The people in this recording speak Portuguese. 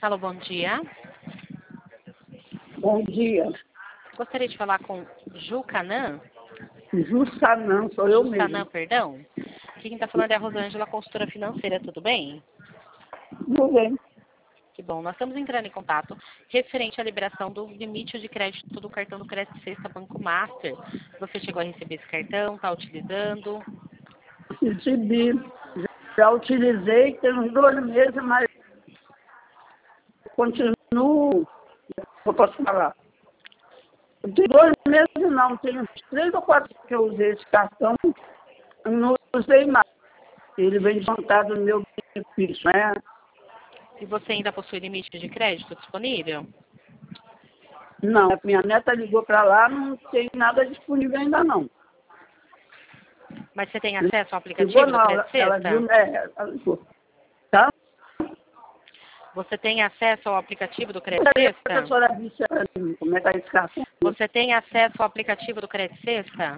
Alô, bom dia. Bom dia. Gostaria de falar com Ju Canã. Jussanã, sou eu Ju Canã, mesmo. perdão. Aqui quem está falando é a Rosângela, consultora financeira, tudo bem? Tudo bem. Que bom. Nós estamos entrando em contato referente à liberação do limite de crédito do cartão do Crédito Sexta Banco Master. Você chegou a receber esse cartão? Está utilizando? Recebi. Já utilizei, tem uns 2 meses, mas continuo. Eu posso falar. Tem 2 meses não, tem uns 3 ou 4 que eu usei esse cartão, eu não usei mais. Ele vem descontado no meu benefício, né? E você ainda possui limite de crédito disponível? Não, a minha neta ligou para lá, não tem nada disponível ainda não. Mas você tem acesso ao aplicativo Ligou do não, Crédito ela Sexta? viu, ela ligou. Tá? Você tem acesso ao aplicativo do A Crédito Sexta? professora disse para mim como é que é esse cartão. Você tem acesso ao aplicativo do Crédito Sexta?